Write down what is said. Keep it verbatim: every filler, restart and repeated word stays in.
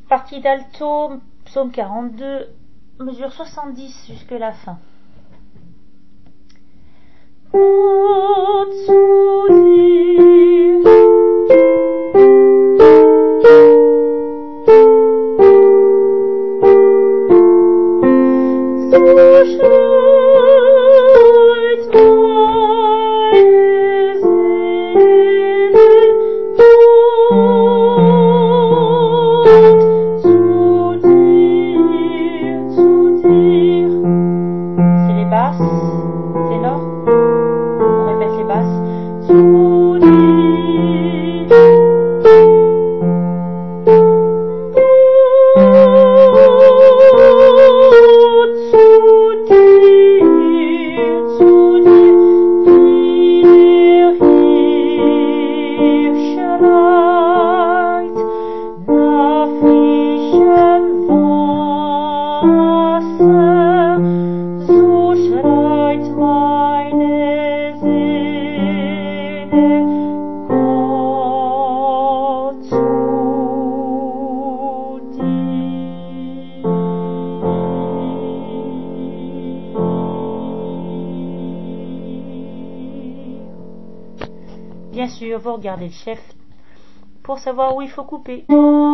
Partie d'alto, psaume quarante-deux, mesure soixante-dix jusque la fin. Gott zu dir, so schreit meine Seele, Gott zu dir, zu dir. C'est les basses, ténor. On répète les basses. Zu dir, Gott zu dir, zu dir, wie der Hirsch schreit nach frischem Wasser, so schreit meine Seele, Gott zu dir. Bien sûr, vous regardez le chef pour savoir où il faut couper.